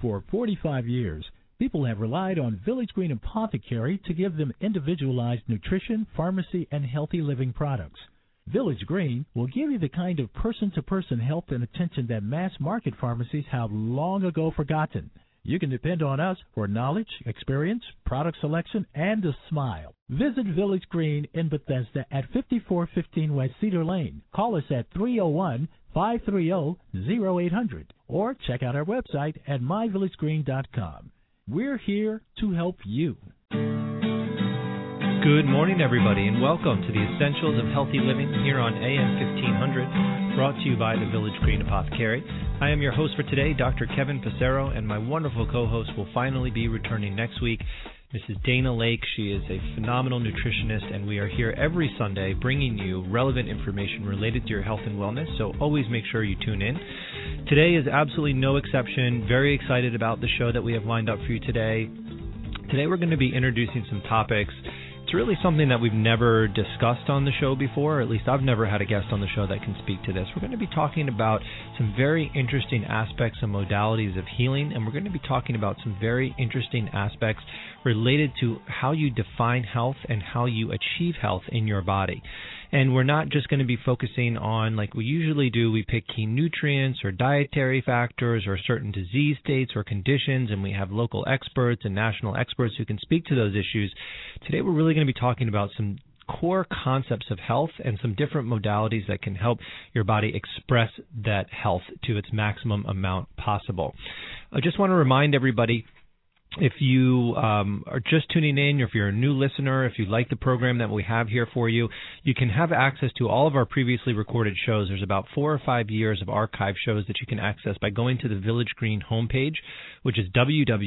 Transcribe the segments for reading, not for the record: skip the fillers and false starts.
For 45 years, people have relied on Village Green Apothecary to give them individualized nutrition, pharmacy, and healthy living products. Village Green will give you the kind of person-to-person help and attention that mass-market pharmacies have long ago forgotten. You can depend on us for knowledge, experience, product selection, and a smile. Visit Village Green in Bethesda at 5415 West Cedar Lane. Call us at 301-530-0800 or check out our website at myvillagegreen.com. We're here to help you. Good morning, everybody, and welcome to the Essentials of Healthy Living here on AM 1500, brought to you by the Village Green Apothecary. I am your host for today, Dr. Kevin Passero, and my wonderful co-host will finally be returning next week, Mrs. Dana Lake. She is a phenomenal nutritionist, and we are here every Sunday bringing you relevant information related to your health and wellness, so always make sure you tune in. Today is absolutely no exception. Very excited about the show that we have lined up for you today. Today we're going to be introducing some topics. It's really something that we've never discussed on the show before, or at least I've never had a guest on the show that can speak to this. We're going to be talking about some very interesting aspects and modalities of healing, and we're going to be talking about some very interesting aspects related to how you define health and how you achieve health in your body. And we're not just going to be focusing on, like we usually do, we pick key nutrients or dietary factors or certain disease states or conditions, and we have local experts and national experts who can speak to those issues. Today we're really going to be talking about some core concepts of health and some different modalities that can help your body express that health to its maximum amount possible. I just want to remind everybody, if you are just tuning in, or if you're a new listener, if you like the program that we have here for you, you can have access to all of our previously recorded shows. There's about 4 or 5 years of archive shows that you can access by going to the Village Green homepage, which is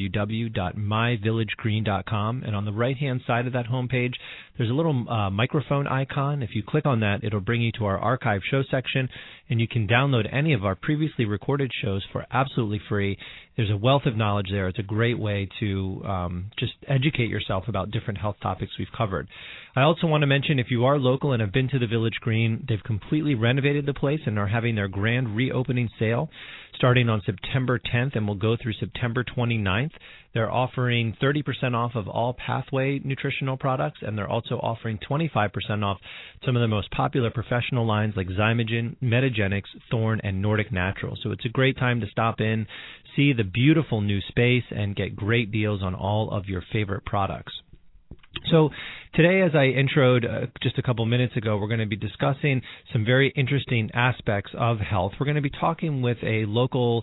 www.myvillagegreen.com. And on the right-hand side of that homepage, there's a little microphone icon. If you click on that, it'll bring you to our archive show section, and you can download any of our previously recorded shows for absolutely free. There's a wealth of knowledge there. It's a great way to just educate yourself about different health topics we've covered. I also want to mention, if you are local and have been to the Village Green, they've completely renovated the place and are having their grand reopening sale starting on September 10th and will go through September 29th. They're offering 30% off of all Pathway nutritional products, and they're also offering 25% off some of the most popular professional lines like Zymogen, Metagenics, Thorne, and Nordic Natural. So it's a great time to stop in, see the beautiful new space, and get great deals on all of your favorite products. So today, as I introed just a couple minutes ago, we're going to be discussing some very interesting aspects of health. We're going to be talking with a local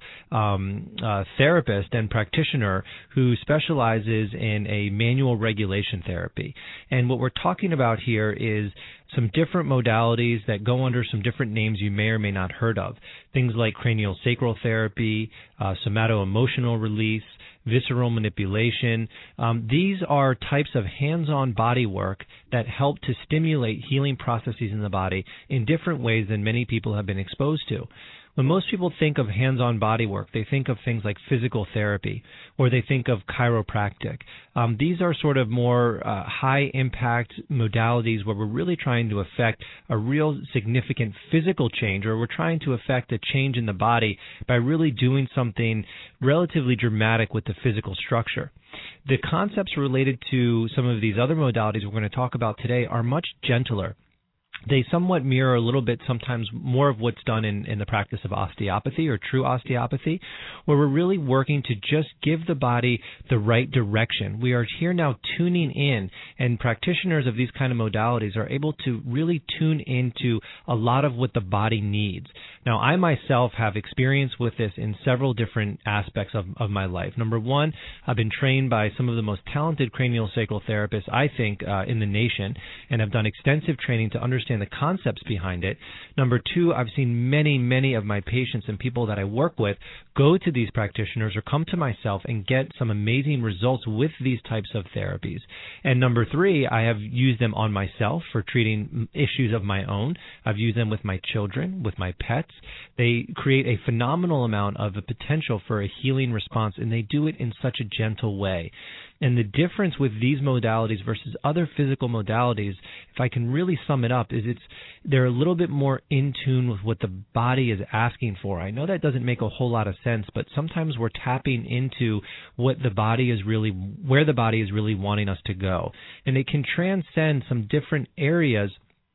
therapist and practitioner who specializes in a manual regulation therapy. And what we're talking about here is some different modalities that go under some different names you may or may not heard of. Things like craniosacral therapy, somato-emotional release, visceral manipulation. These are types of hands-on body work that help to stimulate healing processes in the body in different ways than many people have been exposed to. When most people think of hands-on body work, they think of things like physical therapy, or they think of chiropractic. These are sort of more high-impact modalities where we're really trying to affect a real significant physical change, or we're trying to affect a change in the body by really doing something relatively dramatic with the physical structure. The concepts related to some of these other modalities we're going to talk about today are much gentler. They somewhat mirror a little bit sometimes more of what's done in the practice of osteopathy or true osteopathy, where we're really working to just give the body the right direction. We are here now tuning in, and practitioners of these kind of modalities are able to really tune into a lot of what the body needs. Now, I myself have experience with this in several different aspects of my life. Number one, I've been trained by some of the most talented craniosacral therapists, I think, in the nation, and have done extensive training to understand the concepts behind it. Number two, I've seen many of my patients and people that I work with go to these practitioners or come to myself and get some amazing results with these types of therapies. And number three, I have used them on myself for treating issues of my own. I've used them with my children, with my pets. They create a phenomenal amount of a potential for a healing response, and they do it in such a gentle way. And the difference with these modalities versus other physical modalities, if I can really sum it up, is they're a little bit more in tune with what the body is asking for. I know that doesn't make a whole lot of sense, but sometimes we're tapping into what the body is really, where the body is really wanting us to go. And it can transcend some different areas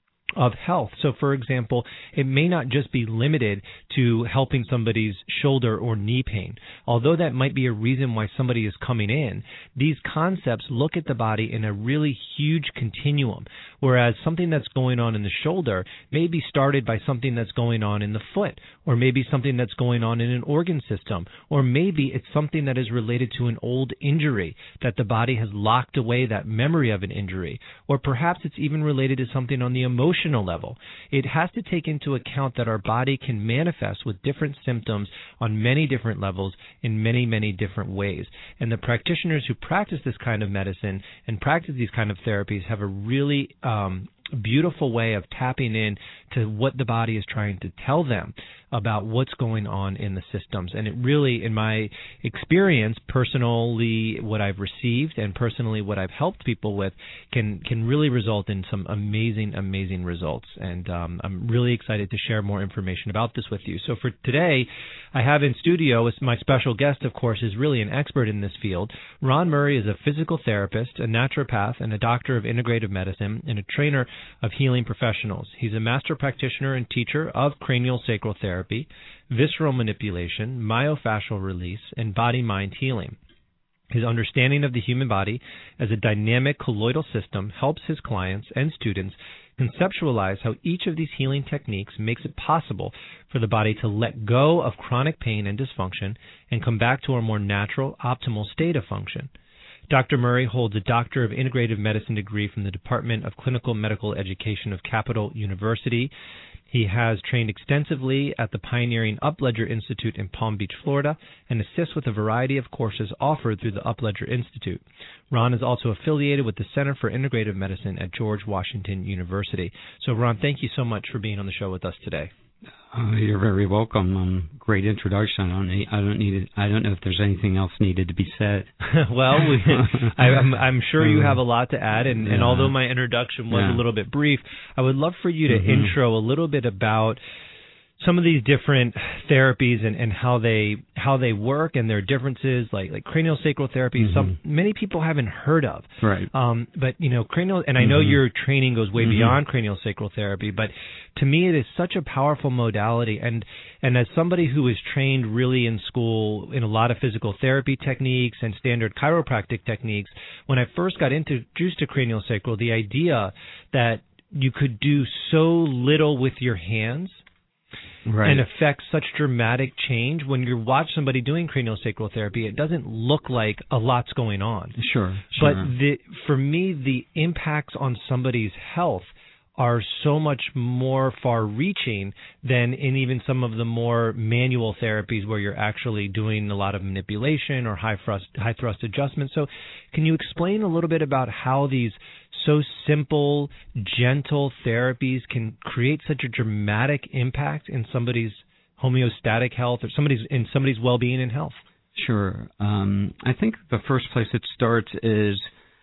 of health. So, for example, it may not just be limited to helping somebody's shoulder or knee pain. Although that might be a reason why somebody is coming in, these concepts look at the body in a really huge continuum, whereas something that's going on in the shoulder may be started by something that's going on in the foot, or maybe something that's going on in an organ system, or maybe it's something that is related to an old injury that the body has locked away that memory of an injury, or perhaps it's even related to something on the emotional level. It has to take into account that our body can manifest with different symptoms on many different levels in many, many different ways. And the practitioners who practice this kind of medicine and practice these kind of therapies have a really beautiful way of tapping in to what the body is trying to tell them about what's going on in the systems. And it really, in my experience, personally what I've received and personally what I've helped people with can really result in some amazing, amazing results. And I'm really excited to share more information about this with you. So for today, I have in studio, my special guest, of course, is really an expert in this field. Ron Murray is a physical therapist, a naturopath, and a doctor of integrative medicine, and a trainer of healing professionals. He's a master practitioner and teacher of cranial sacral therapy, visceral manipulation, myofascial release, and body-mind healing. His understanding of the human body as a dynamic colloidal system helps his clients and students conceptualize how each of these healing techniques makes it possible for the body to let go of chronic pain and dysfunction and come back to a more natural, optimal state of function. Dr. Murray holds a Doctor of Integrative Medicine degree from the Department of Clinical Medical Education of Capital University. He has trained extensively at the pioneering Upledger Institute in Palm Beach, Florida, and assists with a variety of courses offered through the Upledger Institute. Ron is also affiliated with the Center for Integrative Medicine at George Washington University. So, Ron, thank you so much for being on the show with us today. You're very welcome. Great introduction. I don't know if there's anything else needed to be said. Well, I'm sure you have a lot to add, and although my introduction was a little bit brief, I would love for you to intro a little bit about some of these different therapies and how they work and their differences, like cranial sacral therapy. Many people haven't heard of, right? But cranial, and I know your training goes way beyond cranial sacral therapy, but to me it is such a powerful modality. And as somebody who is trained really in school in a lot of physical therapy techniques and standard chiropractic techniques, when I first got introduced to cranial sacral, the idea that you could do so little with your hands. Right. And affect such dramatic change. When you watch somebody doing cranial sacral therapy, it doesn't look like a lot's going on. Sure. But for me, the impacts on somebody's health are so much more far-reaching than in even some of the more manual therapies where you're actually doing a lot of manipulation or high-thrust adjustment. So can you explain a little bit about how these so simple, gentle therapies can create such a dramatic impact in somebody's homeostatic health or somebody's well-being and health? Sure. I think the first place it starts is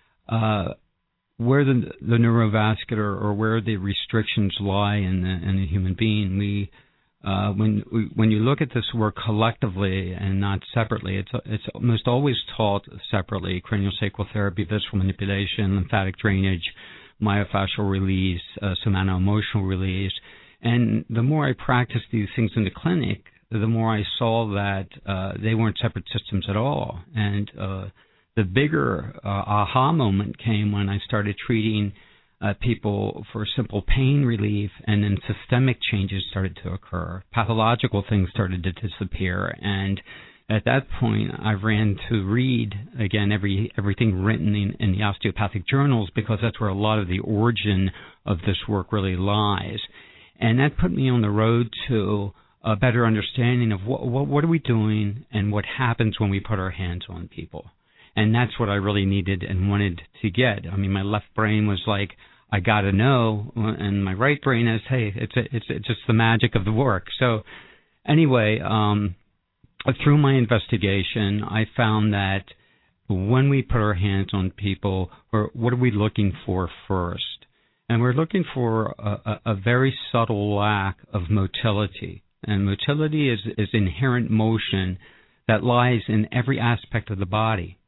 where the neurovascular or where the restrictions lie in the human being. When you look at this work collectively and not separately, it's almost always taught separately: cranial sacral therapy, visceral manipulation, lymphatic drainage, myofascial release, somatoemotional release. And the more I practiced these things in the clinic, the more I saw that they weren't separate systems at all. And the bigger aha moment came when I started treating people for simple pain relief, and then systemic changes started to occur. Pathological things started to disappear, and at that point, I ran to read, again, everything written in the osteopathic journals, because that's where a lot of the origin of this work really lies. And that put me on the road to a better understanding of what are we doing and what happens when we put our hands on people. And that's what I really needed and wanted to get. I mean, my left brain was like, I got to know, and my right brain is, hey, it's just the magic of the work. So anyway, through my investigation, I found that when we put our hands on people, or what are we looking for first? And we're looking for a very subtle lack of motility. And motility is inherent motion that lies in every aspect of the body.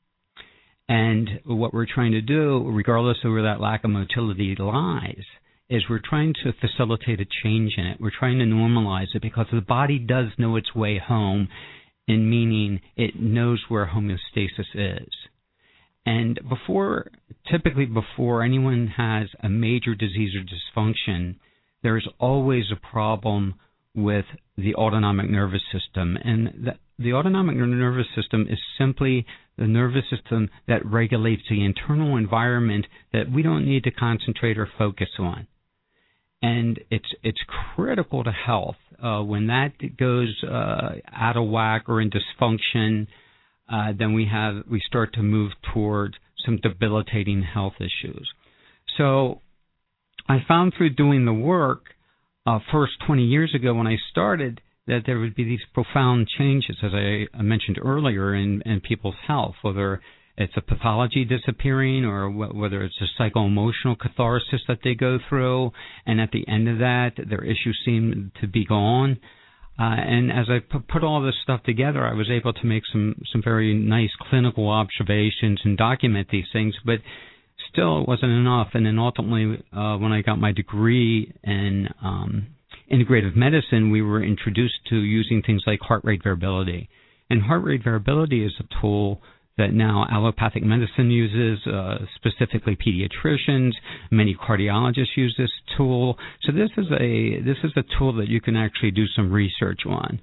And what we're trying to do, regardless of where that lack of motility lies, is we're trying to facilitate a change in it. We're trying to normalize it because the body does know its way home, in meaning it knows where homeostasis is. And typically before anyone has a major disease or dysfunction, there is always a problem with the autonomic nervous system. And the autonomic nervous system is simply the nervous system that regulates the internal environment that we don't need to concentrate or focus on. And it's critical to health. When that goes out of whack or in dysfunction, then we start to move toward some debilitating health issues. So I found through doing the work, first 20 years ago when I started, that there would be these profound changes, as I mentioned earlier, in people's health, whether it's a pathology disappearing or whether it's a psycho-emotional catharsis that they go through, and at the end of that, their issues seem to be gone. And as I put all this stuff together, I was able to make some very nice clinical observations and document these things, but still it wasn't enough. And then ultimately, when I got my degree in integrative medicine, we were introduced to using things like heart rate variability. And heart rate variability is a tool that now allopathic medicine uses, specifically pediatricians. Many cardiologists use this tool. So this is a tool that you can actually do some research on.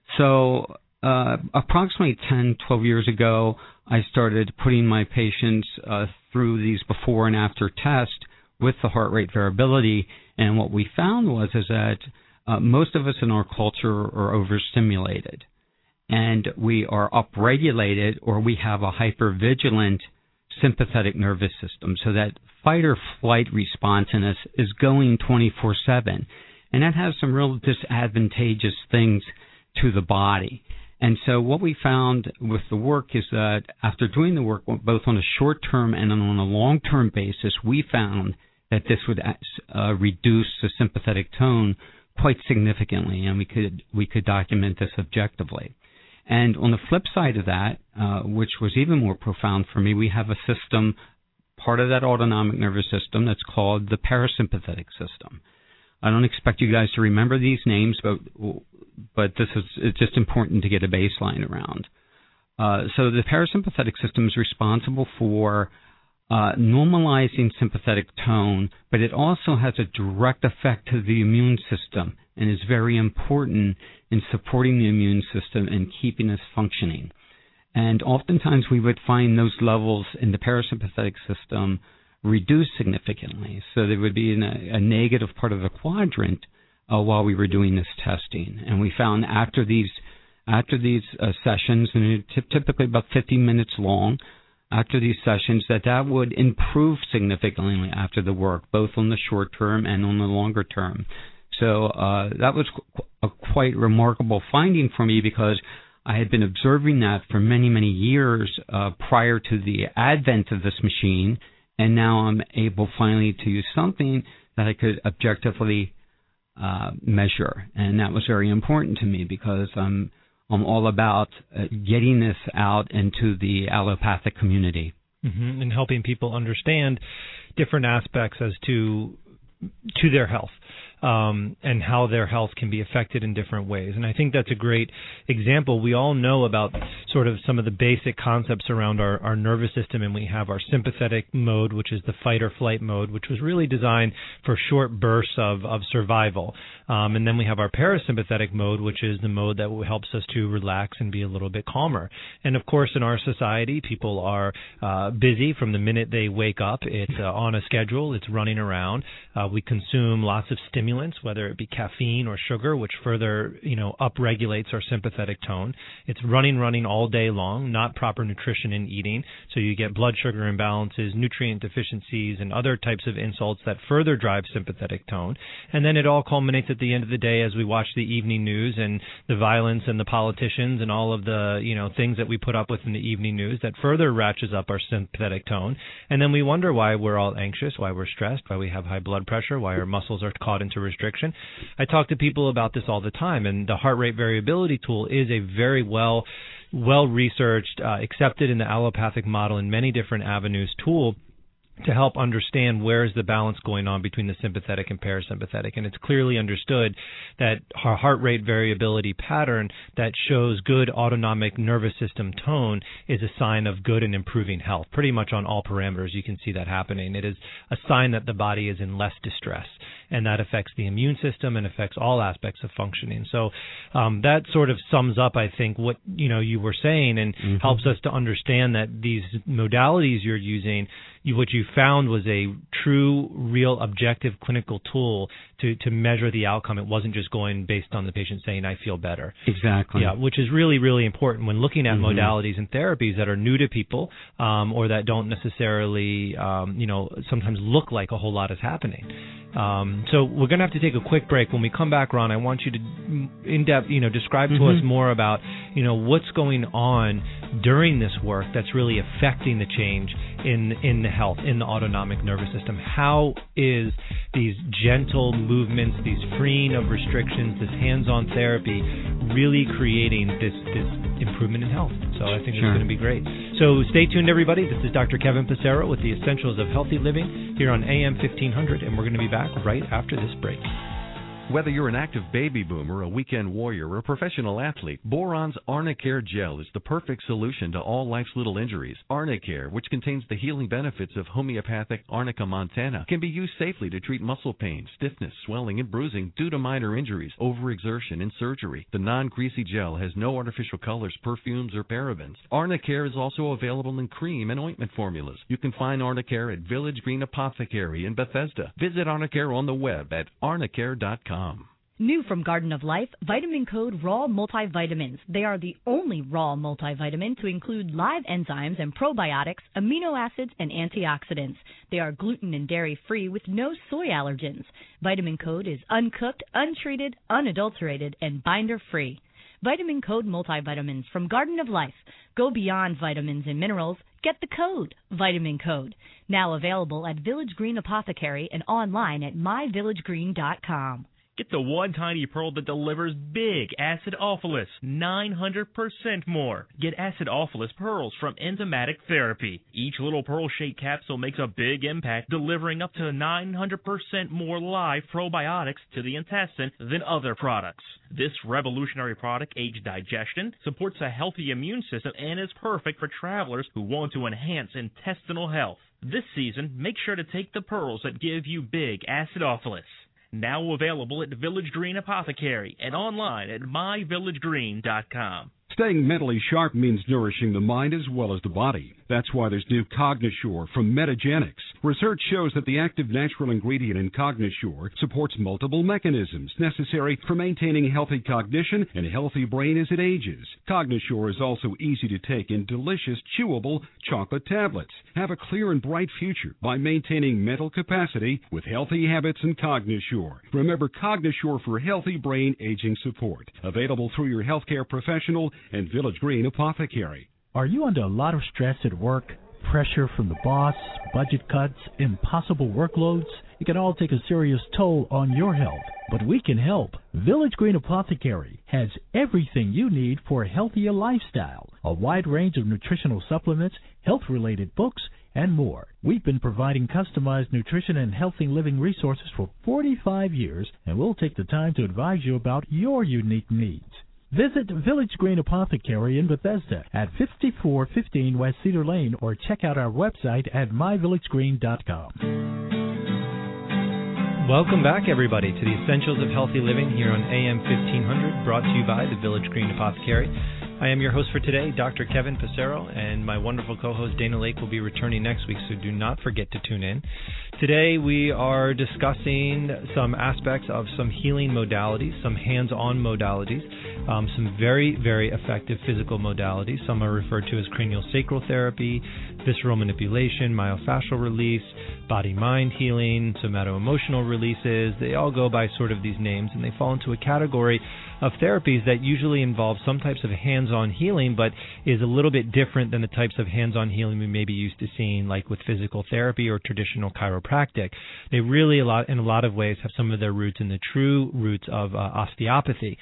So approximately 10, 12 years ago, I started putting my patients through these before and after tests with the heart rate variability. And what we found was that most of us in our culture are overstimulated. And we are upregulated, or we have a hypervigilant sympathetic nervous system. So that fight or flight response in us is going 24/7. And that has some real disadvantageous things to the body. And so what we found with the work is that after doing the work both on a short-term and on a long-term basis, we found that this would reduce the sympathetic tone quite significantly, and we could document this objectively. And on the flip side of that, which was even more profound for me, we have a system, part of that autonomic nervous system, that's called the parasympathetic system. I don't expect you guys to remember these names, but it's just important to get a baseline around. So the parasympathetic system is responsible for normalizing sympathetic tone, but it also has a direct effect to the immune system and is very important in supporting the immune system and keeping us functioning. And oftentimes we would find those levels in the parasympathetic system reduced significantly. So there would be a negative part of the quadrant while we were doing this testing. And we found after these sessions, and typically about 50 minutes long, after these sessions, that would improve significantly after the work, both on the short term and on the longer term. So that was a quite remarkable finding for me, because I had been observing that for many, many years prior to the advent of this machine, and now I'm able finally to use something that I could objectively measure. And that was very important to me, because I'm all about getting this out into the allopathic community. Mm-hmm. And helping people understand different aspects as to their health. And how their health can be affected in different ways. And I think that's a great example. We all know about sort of some of the basic concepts around our nervous system, and we have our sympathetic mode, which is the fight or flight mode, which was really designed for short bursts of survival. And then we have our parasympathetic mode, which is the mode that helps us to relax and be a little bit calmer. And of course, in our society, people are busy from the minute they wake up. It's on a schedule. It's running around. We consume lots of stimuli stimulants, whether it be caffeine or sugar, which further, upregulates our sympathetic tone. It's running all day long, not proper nutrition and eating. So you get blood sugar imbalances, nutrient deficiencies, and other types of insults that further drive sympathetic tone. And then it all culminates at the end of the day as we watch the evening news and the violence and the politicians and all of the, things that we put up with in the evening news that further ratchets up our sympathetic tone. And then we wonder why we're all anxious, why we're stressed, why we have high blood pressure, why our muscles are caught into restriction. I talk to people about this all the time, and the heart rate variability tool is a very well researched, accepted in the allopathic model in many different avenues tool to help understand where is the balance going on between the sympathetic and parasympathetic. And it's clearly understood that our heart rate variability pattern that shows good autonomic nervous system tone is a sign of good and improving health. Pretty much on all parameters you can see that happening. It is a sign that the body is in less distress, and that affects the immune system and affects all aspects of functioning. So that sort of sums up, I think, what you were saying, and helps us to understand that these modalities you're using, what you found was a true, real, objective clinical tool to measure the outcome. It wasn't just going based on the patient saying, I feel better. Exactly. Yeah, which is really, really important when looking at modalities and therapies that are new to people or that don't necessarily, sometimes look like a whole lot is happening. So we're going to have to take a quick break. When we come back, Ron, I want you to in-depth, describe to us more about, what's going on during this work that's really affecting the change in the health, in the autonomic nervous system. How is these gentle movements, these freeing of restrictions, this hands-on therapy really creating this improvement in health? So I think it's going to be great. So stay tuned, everybody. This is Dr. Kevin Passero with the Essentials of Healthy Living here on AM 1500, and we're going to be back right after this break. Whether you're an active baby boomer, a weekend warrior, or a professional athlete, Boron's Arnicare Gel is the perfect solution to all life's little injuries. Arnicare, which contains the healing benefits of homeopathic Arnica montana, can be used safely to treat muscle pain, stiffness, swelling, and bruising due to minor injuries, overexertion, and surgery. The non-greasy gel has no artificial colors, perfumes, or parabens. Arnicare is also available in cream and ointment formulas. You can find Arnicare at Village Green Apothecary in Bethesda. Visit Arnicare on the web at arnicare.com. New from Garden of Life, Vitamin Code Raw Multivitamins. They are the only raw multivitamin to include live enzymes and probiotics, amino acids, and antioxidants. They are gluten and dairy-free with no soy allergens. Vitamin Code is uncooked, untreated, unadulterated, and binder-free. Vitamin Code Multivitamins from Garden of Life. Go beyond vitamins and minerals. Get the code, Vitamin Code. Now available at Village Green Apothecary and online at myvillagegreen.com. Get the one tiny pearl that delivers big acidophilus, 900% more. Get acidophilus pearls from Enzymatic Therapy. Each little pearl-shaped capsule makes a big impact, delivering up to 900% more live probiotics to the intestine than other products. This revolutionary product aids digestion, supports a healthy immune system, and is perfect for travelers who want to enhance intestinal health. This season, make sure to take the pearls that give you big acidophilus. Now available at Village Green Apothecary and online at myvillagegreen.com. Staying mentally sharp means nourishing the mind as well as the body. That's why there's new Cognisure from Metagenics. Research shows that the active natural ingredient in Cognisure supports multiple mechanisms necessary for maintaining healthy cognition and a healthy brain as it ages. Cognisure is also easy to take in delicious, chewable chocolate tablets. Have a clear and bright future by maintaining mental capacity with healthy habits and Cognisure. Remember Cognisure for healthy brain aging support. Available through your healthcare professional and Village Green Apothecary. Are you under a lot of stress at work? Pressure from the boss, budget cuts, impossible workloads? It can all take a serious toll on your health, but we can help. Village Green Apothecary has everything you need for a healthier lifestyle, a wide range of nutritional supplements, health-related books, and more. We've been providing customized nutrition and healthy living resources for 45 years, and we'll take the time to advise you about your unique needs. Visit Village Green Apothecary in Bethesda at 5415 West Cedar Lane or check out our website at myvillagegreen.com. Welcome back, everybody, to the Essentials of Healthy Living here on AM 1500, brought to you by the Village Green Apothecary. I am your host for today, Dr. Kevin Passero, and my wonderful co-host Dana Lake will be returning next week, so do not forget to tune in. Today we are discussing some aspects of some healing modalities, some hands-on modalities, some very, very effective physical modalities. Some are referred to as craniosacral therapy, visceral manipulation, myofascial release, body-mind healing, somato-emotional releases. They all go by sort of these names, and they fall into a category of therapies that usually involve some types of hands-on healing, but is a little bit different than the types of hands-on healing we may be used to seeing, like with physical therapy or traditional chiropractic. They really, in a lot of ways, have some of their roots in the true roots of osteopathy,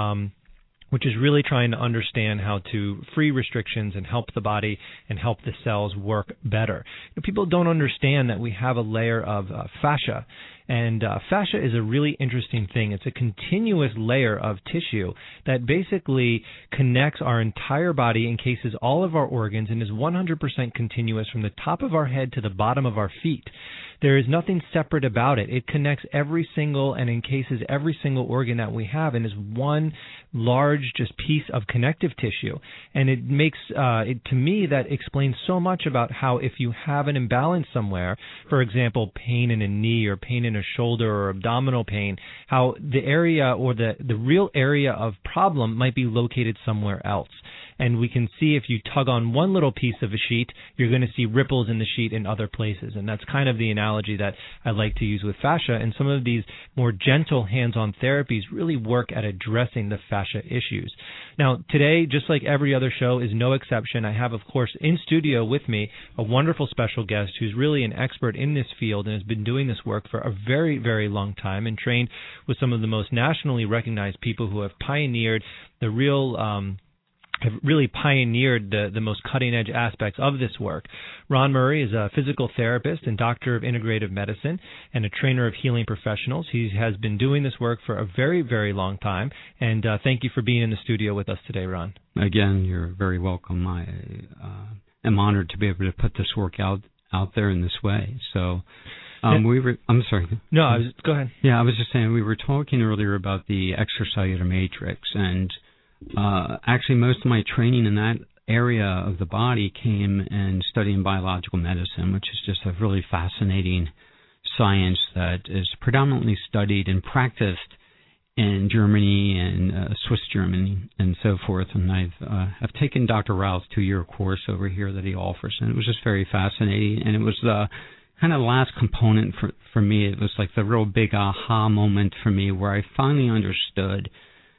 which is really trying to understand how to free restrictions and help the body and help the cells work better. People don't understand that we have a layer of fascia. And fascia is a really interesting thing. It's a continuous layer of tissue that basically connects our entire body, encases all of our organs, and is 100% continuous from the top of our head to the bottom of our feet. There is nothing separate about it. It connects every single and encases every single organ that we have and is one large just piece of connective tissue. And it makes, to me, that explains so much about how if you have an imbalance somewhere, for example, pain in a knee or pain in a shoulder or abdominal pain, how the area or the real area of problem might be located somewhere else. And we can see if you tug on one little piece of a sheet, you're going to see ripples in the sheet in other places. And that's kind of the analogy that I like to use with fascia. And some of these more gentle hands-on therapies really work at addressing the fascia issues. Now, today, just like every other show, is no exception. I have, of course, in studio with me a wonderful special guest who's really an expert in this field and has been doing this work for a very, very long time and trained with some of the most nationally recognized people who have pioneered the have really pioneered the most cutting-edge aspects of this work. Ron Murray is a physical therapist and doctor of integrative medicine and a trainer of healing professionals. He has been doing this work for a very, very long time, and thank you for being in the studio with us today, Ron. Again, you're very welcome. I am honored to be able to put this work out there in this way. So I'm sorry. No, go ahead. Yeah, I was just saying we were talking earlier about the extracellular matrix, and actually, most of my training in that area of the body came in studying biological medicine, which is just a really fascinating science that is predominantly studied and practiced in Germany and Swiss Germany and so forth. And I've taken Dr. Rao's 2-year course over here that he offers, and it was just very fascinating. And it was the kind of last component for me. It was like the real big aha moment for me where I finally understood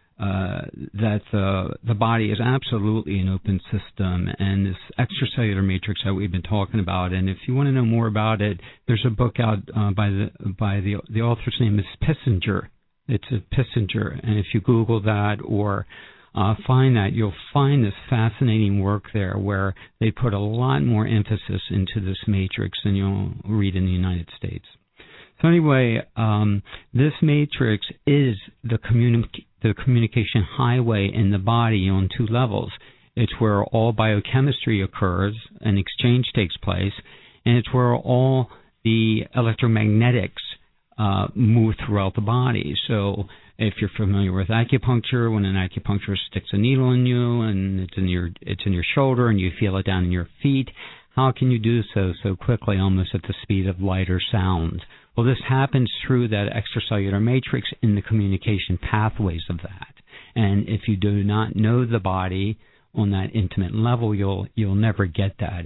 that the body is absolutely an open system, and this extracellular matrix that we've been talking about. And if you want to know more about it, there's a book out by the author's name is Pissinger. It's a Pissinger, and if you Google that or find that, you'll find this fascinating work there where they put a lot more emphasis into this matrix than you'll read in the United States. So anyway, this matrix is the communication highway in the body on 2 levels. It's where all biochemistry occurs and exchange takes place, and it's where all the electromagnetics move throughout the body. So if you're familiar with acupuncture, when an acupuncturist sticks a needle in you and it's in your shoulder and you feel it down in your feet, how can you do so quickly, almost at the speed of light or sound? Well, this happens through that extracellular matrix in the communication pathways of that. And if you do not know the body on that intimate level, you'll never get that.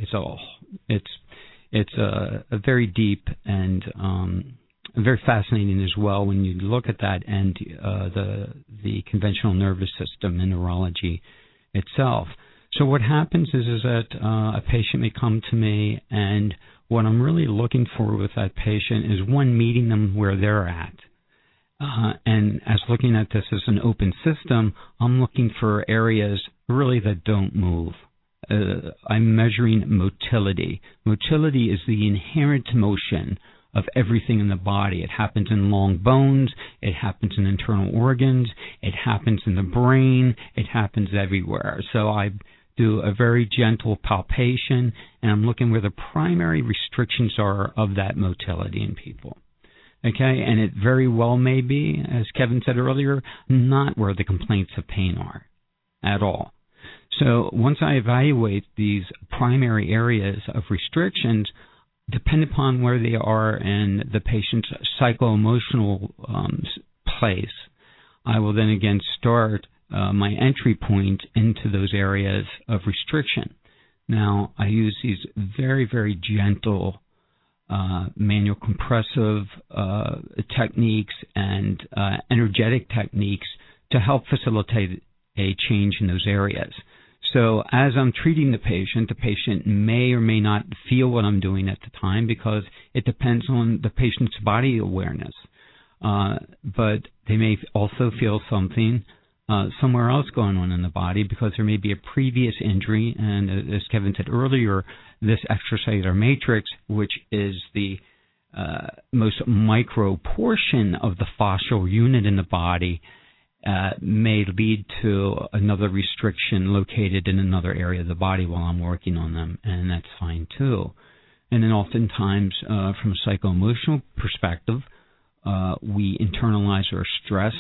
It's a very deep and very fascinating as well when you look at that and the conventional nervous system and neurology itself. So what happens is that a patient may come to me, and what I'm really looking for with that patient is, one, meeting them where they're at. And as looking at this as an open system, I'm looking for areas really that don't move. I'm measuring motility. Motility is the inherent motion of everything in the body. It happens in long bones. It happens in internal organs. It happens in the brain. It happens everywhere. So I do a very gentle palpation, and I'm looking where the primary restrictions are of that motility in people. Okay, and it very well may be, as Kevin said earlier, not where the complaints of pain are at all. So once I evaluate these primary areas of restrictions, depending upon where they are in the patient's psycho-emotional place, I will then again start my entry point into those areas of restriction. Now, I use these very, very gentle manual compressive techniques and energetic techniques to help facilitate a change in those areas. So as I'm treating the patient may or may not feel what I'm doing at the time because it depends on the patient's body awareness. But they may also feel something somewhere else going on in the body because there may be a previous injury. And as Kevin said earlier, this extracellular matrix, which is the most micro portion of the fascial unit in the body, may lead to another restriction located in another area of the body while I'm working on them, and that's fine too. And then oftentimes, from a psycho-emotional perspective, we internalize our stress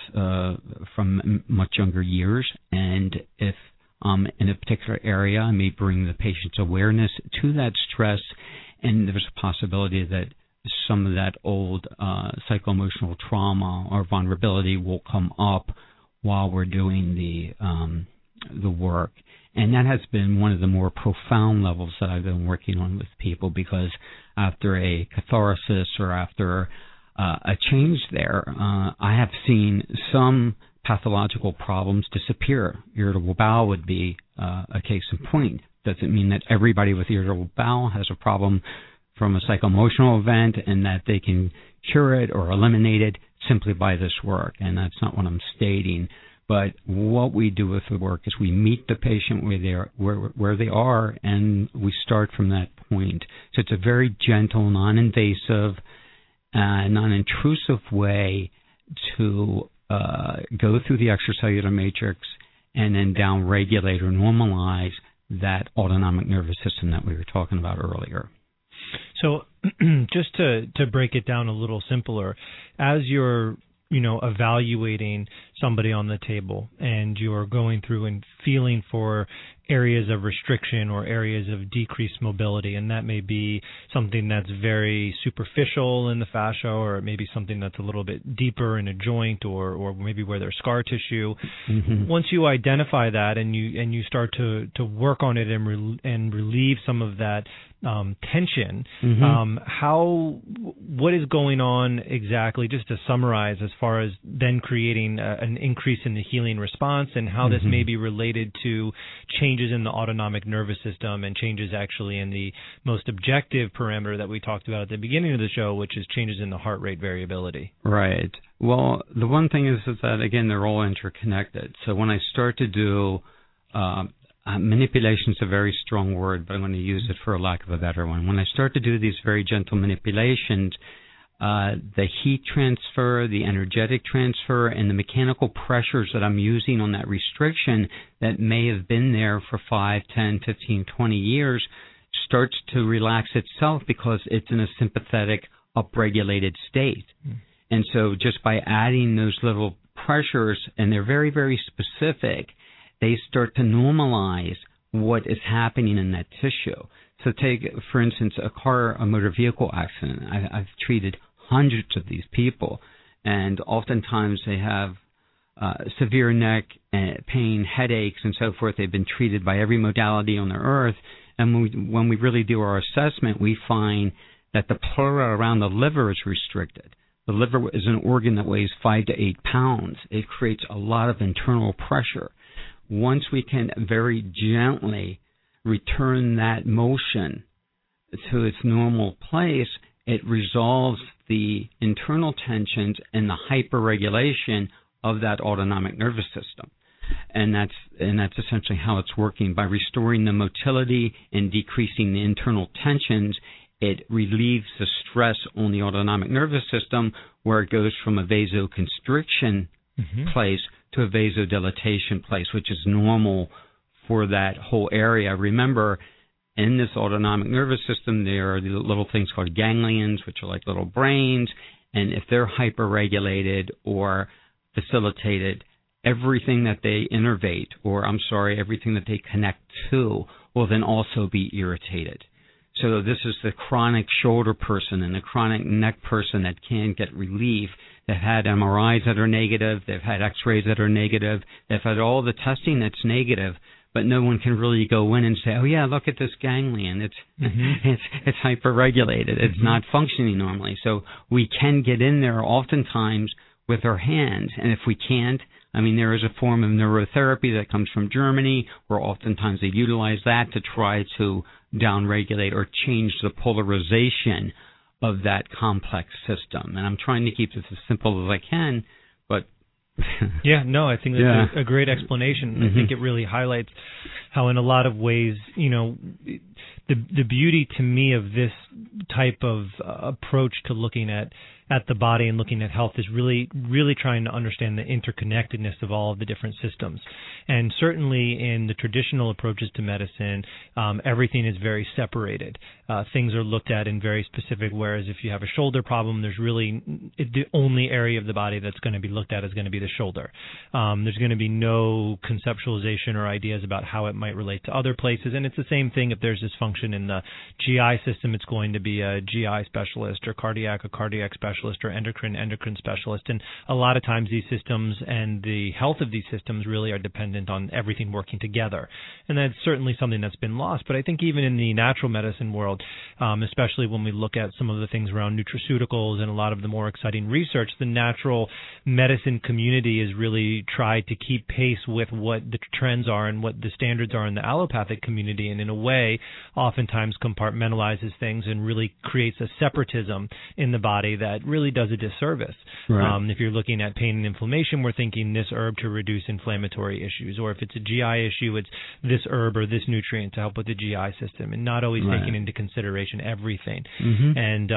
from much younger years, and if in a particular area, I may bring the patient's awareness to that stress, and there's a possibility that some of that old psycho-emotional trauma or vulnerability will come up while we're doing the work. And that has been one of the more profound levels that I've been working on with people, because after a catharsis or after a change there, I have seen some pathological problems disappear. Irritable bowel would be a case in point. Doesn't mean that everybody with irritable bowel has a problem from a psycho-emotional event and that they can cure it or eliminate it simply by this work, and that's not what I'm stating. But what we do with the work is we meet the patient where they are, and we start from that point. So it's a very gentle, non-invasive, non-intrusive way to go through the extracellular matrix and then down-regulate or normalize that autonomic nervous system that we were talking about earlier. So just to break it down a little simpler, as you're evaluating somebody on the table and you're going through and feeling for areas of restriction or areas of decreased mobility, and that may be something that's very superficial in the fascia, or it may be something that's a little bit deeper in a joint, or maybe where there's scar tissue. Mm-hmm. Once you identify that and you start to work on it and relieve some of that tension, mm-hmm. What is going on exactly, just to summarize, as far as then creating an increase in the healing response, and how mm-hmm. this may be related to changes in the autonomic nervous system and changes actually in the most objective parameter that we talked about at the beginning of the show, which is changes in the heart rate variability. Right. Well, the one thing is that, again, they're all interconnected. So when I start to do manipulation is a very strong word, but I'm going to use it for a lack of a better one. When I start to do these very gentle manipulations, the heat transfer, the energetic transfer, and the mechanical pressures that I'm using on that restriction that may have been there for 5, 10, 15, 20 years starts to relax itself because it's in a sympathetic, upregulated state. Mm. And so just by adding those little pressures, and they're very, very specific, they start to normalize what is happening in that tissue. So take, for instance, a motor vehicle accident. I've treated hundreds of these people, and oftentimes they have severe neck pain, headaches, and so forth. They've been treated by every modality on the earth, and when we really do our assessment, we find that the pleura around the liver is restricted. The liver is an organ that weighs 5 to 8 pounds. It creates a lot of internal pressure. Once we can very gently return that motion to its normal place, it resolves the internal tensions and the hyperregulation of that autonomic nervous system. And that's essentially how it's working. By restoring the motility and decreasing the internal tensions, it relieves the stress on the autonomic nervous system, where it goes from a vasoconstriction mm-hmm. place to a vasodilatation place, which is normal for that whole area. Remember, in this autonomic nervous system, there are the little things called ganglions, which are like little brains, and if they're hyperregulated or facilitated, everything that they innervate, or everything that they connect to, will then also be irritated. So this is the chronic shoulder person and the chronic neck person that can't get relief. They've had MRIs that are negative. They've had X-rays that are negative. They've had all the testing that's negative, but no one can really go in and say, oh, yeah, look at this ganglion. It's it's hyperregulated. It's not functioning normally. So we can get in there oftentimes with our hands, and if we can't, there is a form of neurotherapy that comes from Germany, where oftentimes they utilize that to try to downregulate or change the polarization of that complex system. And I'm trying to keep this as simple as I can, but... I think that's a great explanation. I think it really highlights how in a lot of ways, the beauty to me of this type of approach to looking at the body and looking at health is really, really trying to understand the interconnectedness of all of the different systems. And certainly in the traditional approaches to medicine, everything is very separated. Things are looked at in very specific, whereas if you have a shoulder problem, there's really the only area of the body that's going to be looked at is going to be the shoulder. There's going to be no conceptualization or ideas about how it might relate to other places. And it's the same thing if there's dysfunction in the GI system, it's going to be a GI specialist, or a cardiac specialist, or endocrine specialist. And a lot of times these systems and the health of these systems really are dependent on everything working together. And that's certainly something that's been lost. But I think even in the natural medicine world, especially when we look at some of the things around nutraceuticals and a lot of the more exciting research, the natural medicine community has really tried to keep pace with what the trends are and what the standards are in the allopathic community, and in a way oftentimes compartmentalizes things and really creates a separatism in the body that really does a disservice. Right. If you're looking at pain and inflammation, we're thinking this herb to reduce inflammatory issues, or if it's a GI issue, it's this herb or this nutrient to help with the GI system, and not always taking into consideration everything. And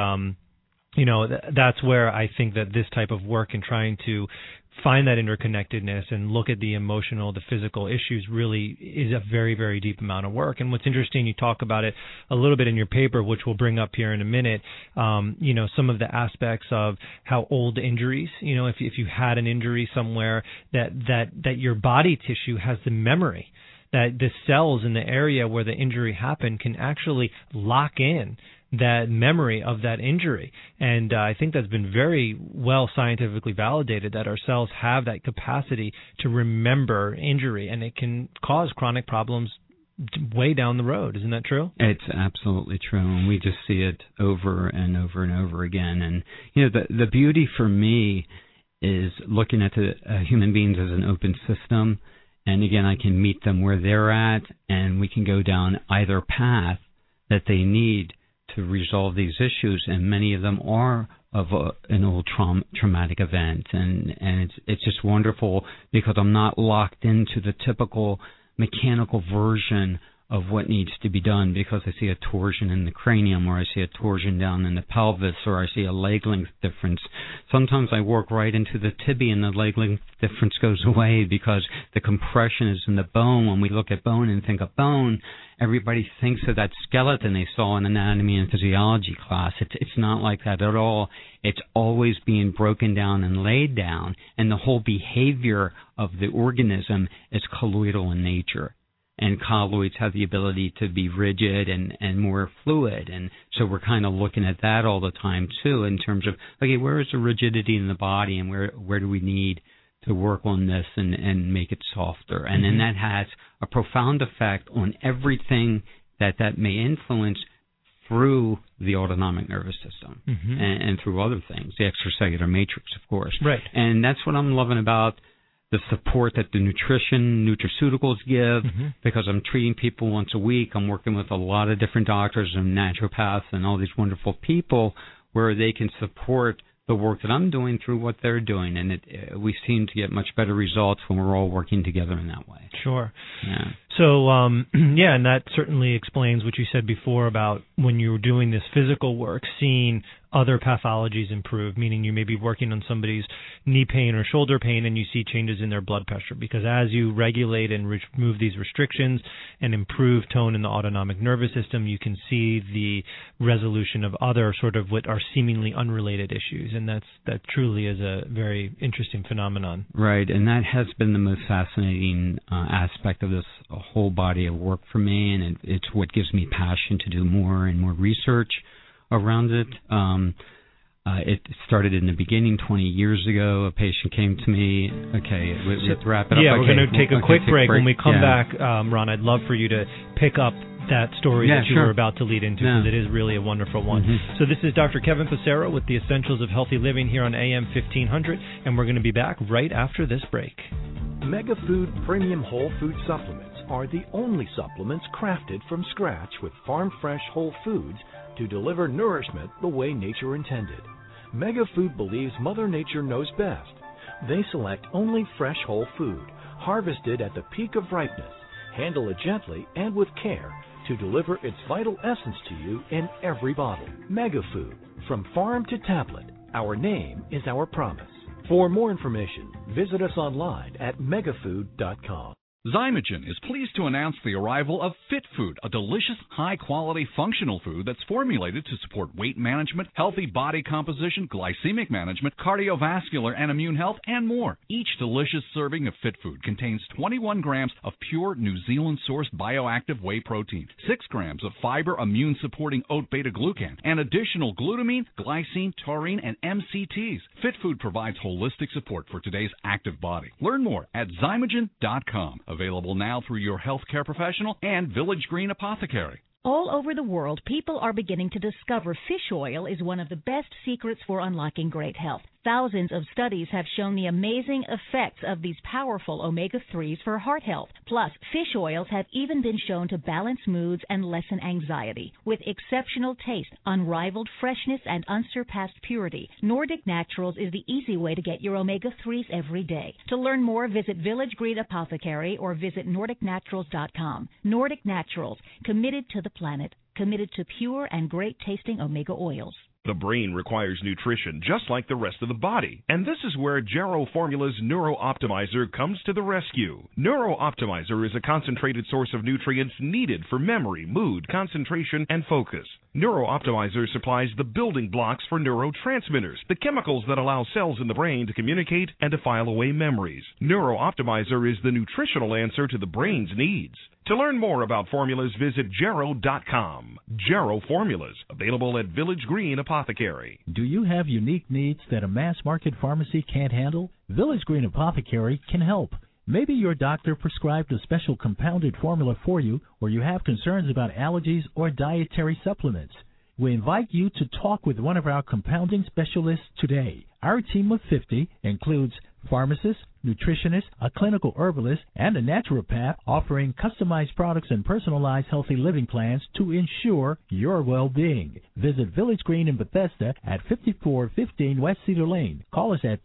that's where I think that this type of work and trying to find that interconnectedness and look at the emotional, the physical issues really is a very, very deep amount of work. And what's interesting, you talk about it a little bit in your paper, which we'll bring up here in a minute, some of the aspects of how old injuries, if you had an injury somewhere, that your body tissue has the memory, that the cells in the area where the injury happened can actually lock in that memory of that injury. And I think that's been very well scientifically validated, that our cells have that capacity to remember injury, and it can cause chronic problems way down the road. Isn't that true? It's absolutely true, and we just see it over and over and over again. And the beauty for me is looking at the human beings as an open system. And again, I can meet them where they're at, and we can go down either path that they need to resolve these issues, and many of them are of an old traumatic event, and it's just wonderful because I'm not locked into the typical mechanical version of what needs to be done because I see a torsion in the cranium, or I see a torsion down in the pelvis, or I see a leg length difference. Sometimes I work right into the tibia and the leg length difference goes away because the compression is in the bone. When we look at bone and think of bone, everybody thinks of that skeleton they saw in anatomy and physiology class. It's not like that at all. It's always being broken down and laid down, and the whole behavior of the organism is colloidal in nature. And colloids have the ability to be rigid and more fluid. And so we're kind of looking at that all the time, too, in terms of, okay, where is the rigidity in the body, and where do we need to work on this and make it softer? And then that has a profound effect on everything that may influence through the autonomic nervous system and through other things, the extracellular matrix, of course. Right. And that's what I'm loving about the support that the nutraceuticals give, because I'm treating people once a week. I'm working with a lot of different doctors and naturopaths and all these wonderful people where they can support the work that I'm doing through what they're doing, and we seem to get much better results when we're all working together in that way. Sure. Yeah. So, and that certainly explains what you said before about when you were doing this physical work, seeing other pathologies improve, meaning you may be working on somebody's knee pain or shoulder pain and you see changes in their blood pressure, because as you regulate and remove these restrictions and improve tone in the autonomic nervous system, you can see the resolution of other sort of what are seemingly unrelated issues, and that truly is a very interesting phenomenon. Right, and that has been the most fascinating aspect of this whole body of work for me, and it's what gives me passion to do more and more research around it. It started in the beginning 20 years ago. A patient came to me. Okay, let's wrap it up. Yeah, we're going to take a quick break. When we come back, Ron, I'd love for you to pick up that story that you were about to lead into, because it is really a wonderful one. Mm-hmm. So this is Dr. Kevin Passero with the Essentials of Healthy Living here on AM 1500, and we're going to be back right after this break. Mega Food Premium Whole Food Supplements are the only supplements crafted from scratch with farm-fresh whole foods to deliver nourishment the way nature intended. Mega Food believes Mother Nature knows best. They select only fresh whole food, harvested at the peak of ripeness, handle it gently and with care to deliver its vital essence to you in every bottle. Mega Food, from farm to tablet, our name is our promise. For more information, visit us online at megafood.com. Zymogen is pleased to announce the arrival of Fit Food, a delicious, high-quality, functional food that's formulated to support weight management, healthy body composition, glycemic management, cardiovascular and immune health, and more. Each delicious serving of Fit Food contains 21 grams of pure New Zealand-sourced bioactive whey protein, 6 grams of fiber immune-supporting oat beta-glucan, and additional glutamine, glycine, taurine, and MCTs. Fit Food provides holistic support for today's active body. Learn more at Zymogen.com. Available now through your healthcare professional and Village Green Apothecary. All over the world, people are beginning to discover fish oil is one of the best secrets for unlocking great health. Thousands of studies have shown the amazing effects of these powerful omega-3s for heart health. Plus, fish oils have even been shown to balance moods and lessen anxiety. With exceptional taste, unrivaled freshness, and unsurpassed purity, Nordic Naturals is the easy way to get your omega-3s every day. To learn more, visit Village Green Apothecary or visit NordicNaturals.com. Nordic Naturals, committed to the planet, committed to pure and great-tasting omega oils. The brain requires nutrition just like the rest of the body, and this is where Jarrow Formula's Neuro Optimizer comes to the rescue. Neuro Optimizer is a concentrated source of nutrients needed for memory, mood, concentration, and focus. Neuro Optimizer supplies the building blocks for neurotransmitters, the chemicals that allow cells in the brain to communicate and to file away memories. Neuro Optimizer is the nutritional answer to the brain's needs. To learn more about formulas, visit Jarrow.com. Jarrow Formulas, available at Village Green Apothecary. Do you have unique needs that a mass-market pharmacy can't handle? Village Green Apothecary can help. Maybe your doctor prescribed a special compounded formula for you, or you have concerns about allergies or dietary supplements. We invite you to talk with one of our compounding specialists today. Our team of 50 includes pharmacists, nutritionists, a clinical herbalist, and a naturopath offering customized products and personalized healthy living plans to ensure your well-being. Visit Village Green in Bethesda at 5415 West Cedar Lane. Call us at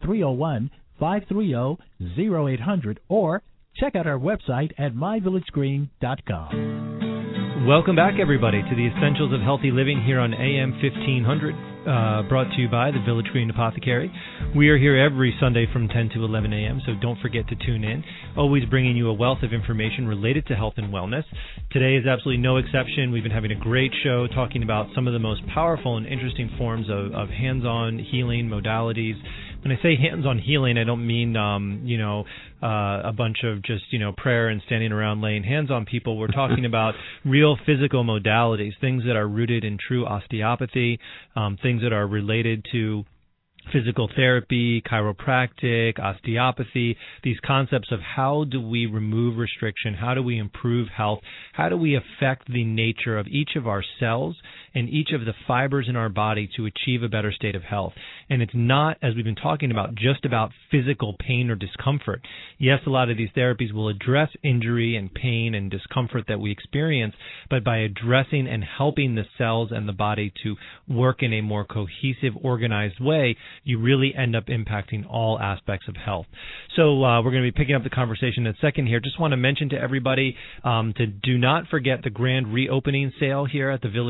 301-530-0800 or check out our website at myvillagegreen.com. Welcome back, everybody, to the Essentials of Healthy Living here on AM 1500, brought to you by the Village Green Apothecary. We are here every Sunday from 10 to 11 a.m., so don't forget to tune in. Always bringing you a wealth of information related to health and wellness. Today is absolutely no exception. We've been having a great show talking about some of the most powerful and interesting forms of hands-on healing modalities. When I say hands-on healing, I don't mean, a bunch of just, prayer and standing around laying hands on people. We're talking about real physical modalities, things that are rooted in true osteopathy, things that are related to physical therapy, chiropractic, osteopathy, these concepts of how do we remove restriction, how do we improve health, how do we affect the nature of each of our cells and each of the fibers in our body to achieve a better state of health. And it's not, as we've been talking about, just about physical pain or discomfort. Yes, a lot of these therapies will address injury and pain and discomfort that we experience, but by addressing and helping the cells and the body to work in a more cohesive, organized way, you really end up impacting all aspects of health. So we're going to be picking up the conversation in a second here. Just want to mention to everybody to do not forget the grand reopening sale here at the Village Green Apothecary.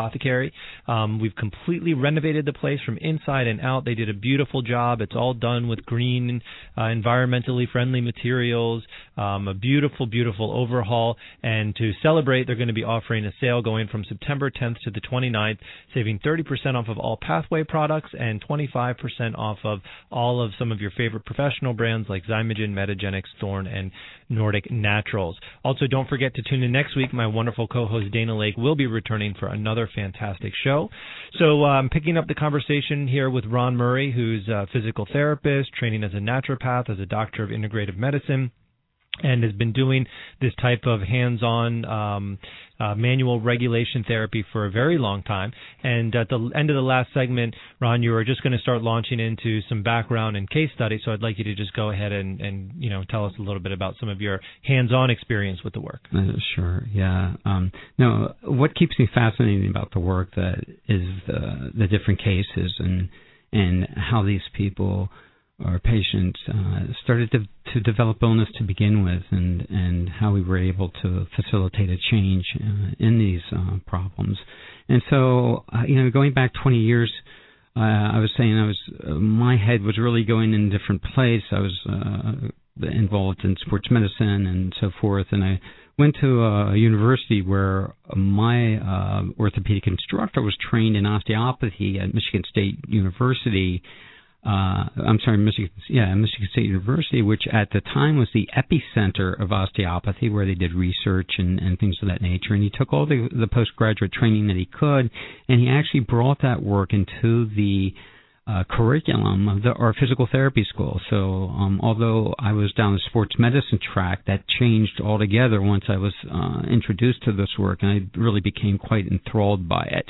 Apothecary. We've completely renovated the place from inside and out. They did a beautiful job. It's all done with green, environmentally friendly materials, a beautiful, beautiful overhaul. And to celebrate, they're going to be offering a sale going from September 10th to the 29th, saving 30% off of all Pathway products and 25% off of all of some of your favorite professional brands like Zymogen, Metagenics, Thorne, and Nordic Naturals. Also, don't forget to tune in next week. My wonderful co-host Dana Lake will be returning for another fantastic show. So I'm picking up the conversation here with Ron Murray, who's a physical therapist, training as a naturopath, as a doctor of integrative medicine, and has been doing this type of hands-on manual regulation therapy for a very long time. And at the end of the last segment, Ron, you were just going to start launching into some background and case studies, so I'd like you to just go ahead and tell us a little bit about some of your hands-on experience with the work. Sure, yeah. No, what keeps me fascinated about the work that is the different cases and how these people or patients started to develop illness to begin with, and how we were able to facilitate a change in these problems. And so, going back 20 years, I was saying my head was really going in a different place. I was involved in sports medicine and so forth, and I went to a university where my orthopedic instructor was trained in osteopathy at Michigan State University. Michigan State University, which at the time was the epicenter of osteopathy, where they did research and things of that nature. And he took all the postgraduate training that he could, and he actually brought that work into the curriculum of our physical therapy school. So although I was down the sports medicine track, that changed altogether once I was introduced to this work, and I really became quite enthralled by it.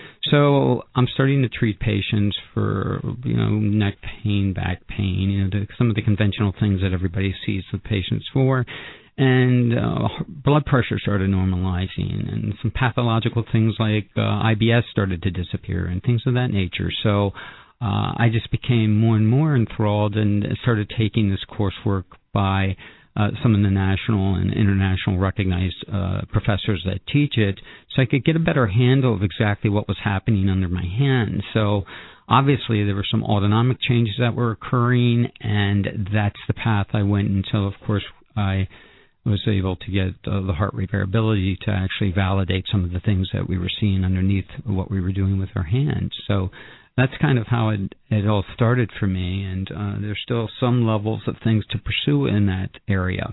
So I'm starting to treat patients for, neck pain, back pain, some of the conventional things that everybody sees the patients for. And blood pressure started normalizing, and some pathological things like IBS started to disappear and things of that nature. So I just became more and more enthralled and started taking this coursework by some of the national and international recognized professors that teach it, so I could get a better handle of exactly what was happening under my hand. So obviously there were some autonomic changes that were occurring, and that's the path I went until, of course, I was able to get the heart rate variability to actually validate some of the things that we were seeing underneath what we were doing with our hands. So that's kind of how it all started for me, and there's still some levels of things to pursue in that area.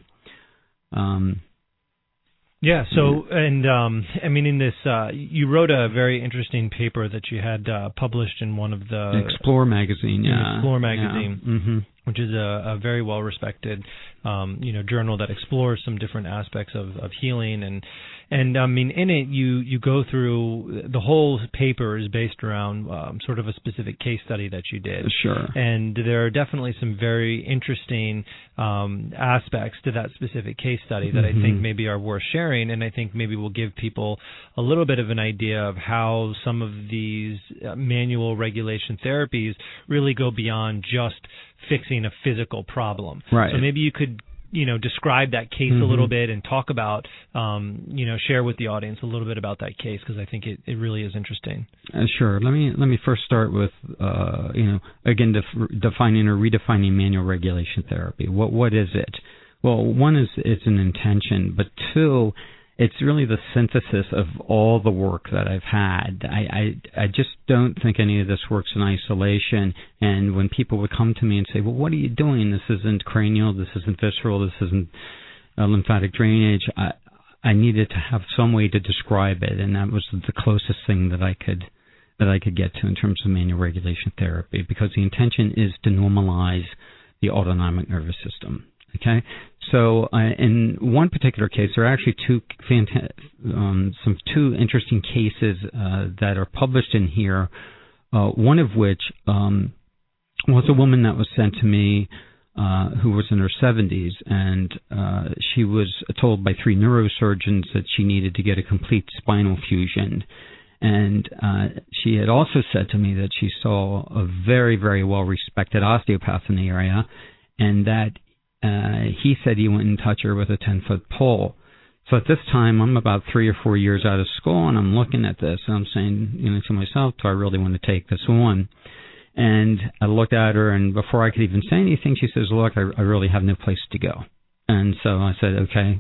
In this, you wrote a very interesting paper that you had published in one of the... Explore magazine, yeah. Explore magazine, yeah. Mm-hmm. Which is a very well-respected, journal that explores some different aspects of healing. And in it, you go through, the whole paper is based around sort of a specific case study that you did. Sure. And there are definitely some very interesting aspects to that specific case study that I think maybe are worth sharing, and I think maybe will give people a little bit of an idea of how some of these manual regulation therapies really go beyond just fixing a physical problem. Right. So maybe you could, describe that case a little bit and talk about, share with the audience a little bit about that case, because I think it really is interesting. Sure. Let me first start with, again, defining or redefining manual regulation therapy. What is it? Well, one is it's an intention, but two, it's really the synthesis of all the work that I've had. I just don't think any of this works in isolation. And when people would come to me and say, well, what are you doing? This isn't cranial, this isn't visceral, this isn't lymphatic drainage. I needed to have some way to describe it, and that was the closest thing that I could get to in terms of manual regulation therapy, because the intention is to normalize the autonomic nervous system. Okay, so in one particular case, there are actually two interesting cases that are published in here. One of which was a woman that was sent to me who was in her 70s, and she was told by 3 neurosurgeons that she needed to get a complete spinal fusion. And she had also said to me that she saw a very, very well-respected osteopath in the area, and that he said he wouldn't touch her with a 10-foot pole. So at this time, I'm about 3 or 4 years out of school, and I'm looking at this, and I'm saying, to myself, do I really want to take this on? And I looked at her, and before I could even say anything, she says, look, I really have no place to go. And so I said, okay,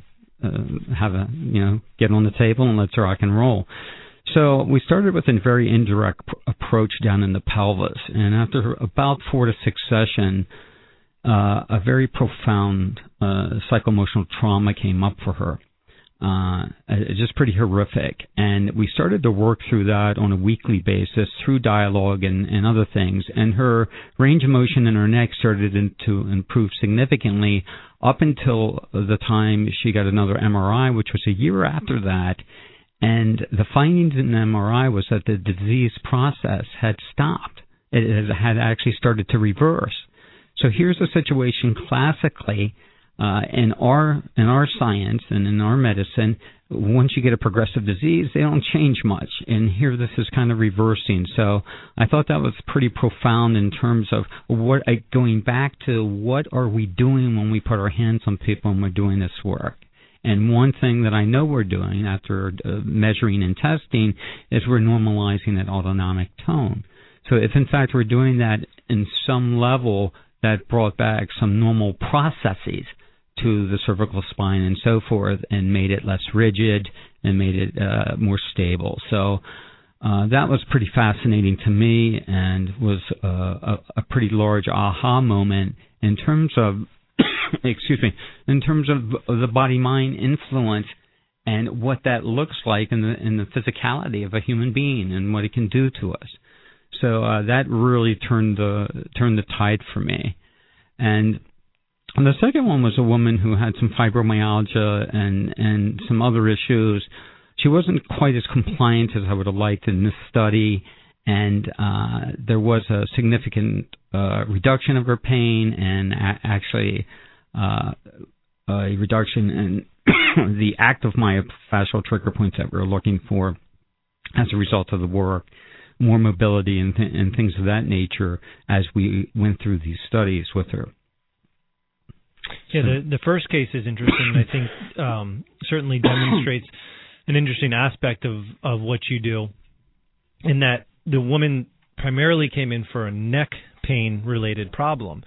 get on the table and let's rock and roll. So we started with a very indirect approach down in the pelvis, and after about 4 to 6 sessions, a very profound psychoemotional trauma came up for her. Just pretty horrific. And we started to work through that on a weekly basis through dialogue and other things. And her range of motion in her neck started to improve significantly up until the time she got another MRI, which was a year after that. And the findings in the MRI was that the disease process had stopped. It had actually started to reverse. So here's a situation classically in our science and in our medicine. Once you get a progressive disease, they don't change much. And here this is kind of reversing. So I thought that was pretty profound in terms of going back to what are we doing when we put our hands on people and we're doing this work. And one thing that I know we're doing after measuring and testing is we're normalizing that autonomic tone. So if in fact we're doing that in some level, that brought back some normal processes to the cervical spine and so forth and made it less rigid and made it more stable. So that was pretty fascinating to me and was a pretty large aha moment in terms of in terms of the body-mind influence and what that looks like in the physicality of a human being and what it can do to us. So that really turned the tide for me. And the second one was a woman who had some fibromyalgia and some other issues. She wasn't quite as compliant as I would have liked in this study, and there was a significant reduction of her pain and actually a reduction in the active myofascial trigger points that we were looking for as a result of the work, more mobility and things of that nature as we went through these studies with her. Yeah, the first case is interesting. I think certainly demonstrates an interesting aspect of what you do, in that the woman primarily came in for a neck pain-related problem.